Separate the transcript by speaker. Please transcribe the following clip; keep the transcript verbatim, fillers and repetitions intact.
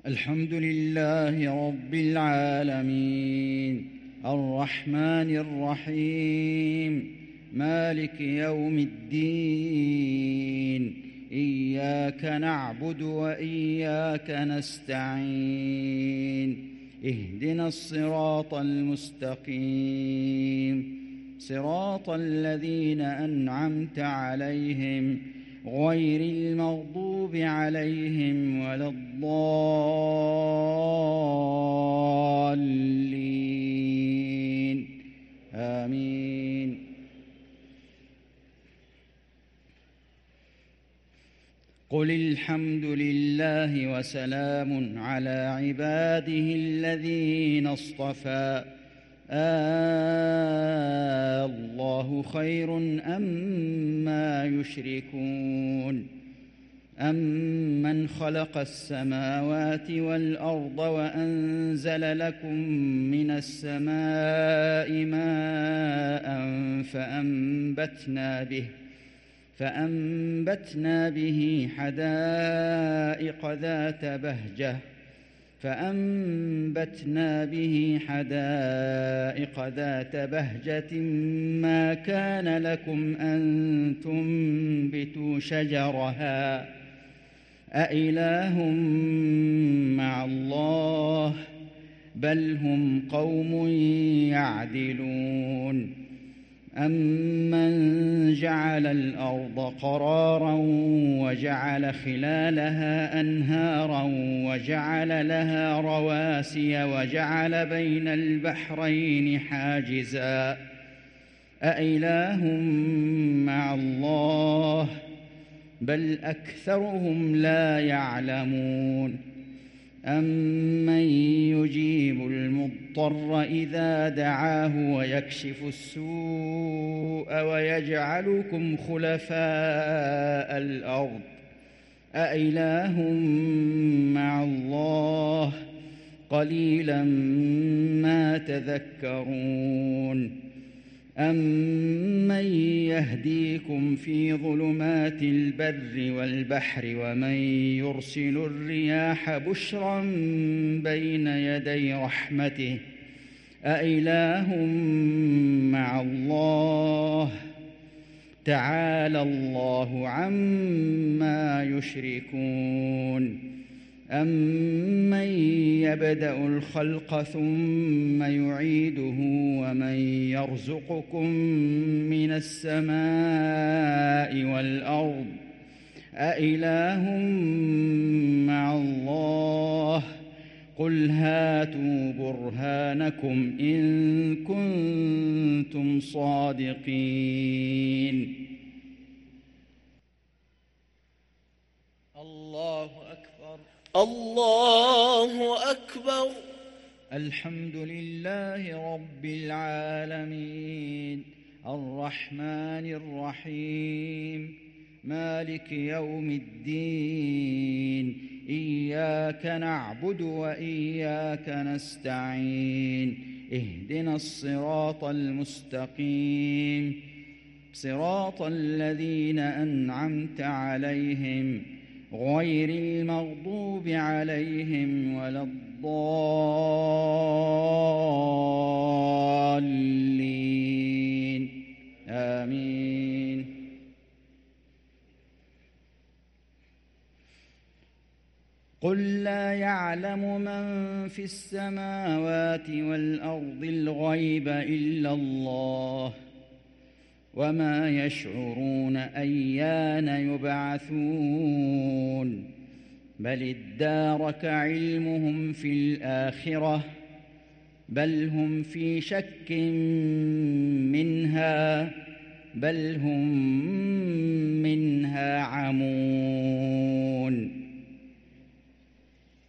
Speaker 1: الحمد لله رب العالمين الرحمن الرحيم مالك يوم الدين إياك نعبد وإياك نستعين اهدنا الصراط المستقيم صراط الذين أنعمت عليهم غير المغضوب عليهم ولا الضالين آمين. قل الحمد لله وسلام على عباده الذين اصطفى آه الله خير أما يشركون أمن خلق السماوات والأرض وأنزل لكم من السماء ماء فأنبتنا به فأنبتنا به حدائق ذات بهجة فأنبتنا به حدائق ذات بهجة ما كان لكم أن تنبتوا شجرها أإله مع الله بل هم قوم يعدلون أمن جعل الأرض قرارا وجعل خلالها أنهارا وجعل لها رواسي وجعل بين البحرين حاجزا أإله مع الله بل أكثرهم لا يعلمون أمن يجيب المضطر إذا دعاه ويكشف السوء ويجعلكم خلفاء الأرض أإله مع الله قليلا ما تذكرون أمن يهديكم في ظلمات البر والبحر ومن يرسل الرياح بشرا بين يدي رحمته أإله مع الله تعالى الله عما يشركون أمن يبدأ الخلق ثم يعيده ومن يرزقكم من السماء والأرض أإله مع الله قل هاتوا برهانكم إن كنتم صادقين. الله أكبر
Speaker 2: الله أكبر.
Speaker 1: الحمد لله رب العالمين الرحمن الرحيم مالك يوم الدين إياك نعبد وإياك نستعين اهدنا الصراط المستقيم صراط الذين أنعمت عليهم غير المغضوب عليهم ولا الضالين آمين. قل لا يعلم من في السماوات والأرض الغيب إلا الله وما يشعرون أيان يبعثون بل ادارك علمهم في الآخرة بل هم في شك منها بل هم منها عمون.